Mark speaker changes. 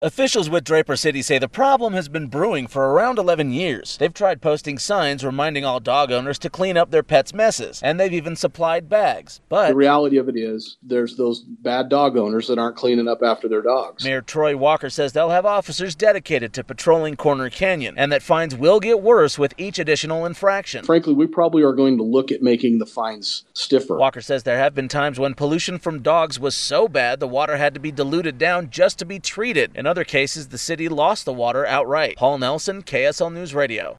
Speaker 1: Officials with Draper City say the problem has been brewing for around 11 years. They've tried posting signs reminding all dog owners to clean up their pets' messes, and they've even supplied bags. But
Speaker 2: the reality of it is there's those bad dog owners that aren't cleaning up after their dogs.
Speaker 1: Mayor Troy Walker says they'll have officers dedicated to patrolling Corner Canyon, and that fines will get worse with each additional infraction.
Speaker 2: Frankly, we probably are going to look at making the fines stiffer.
Speaker 1: Walker says there have been times when pollution from dogs was so bad the water had to be diluted down just to be treated. In other cases, the city lost the water outright. Paul Nelson, KSL News Radio.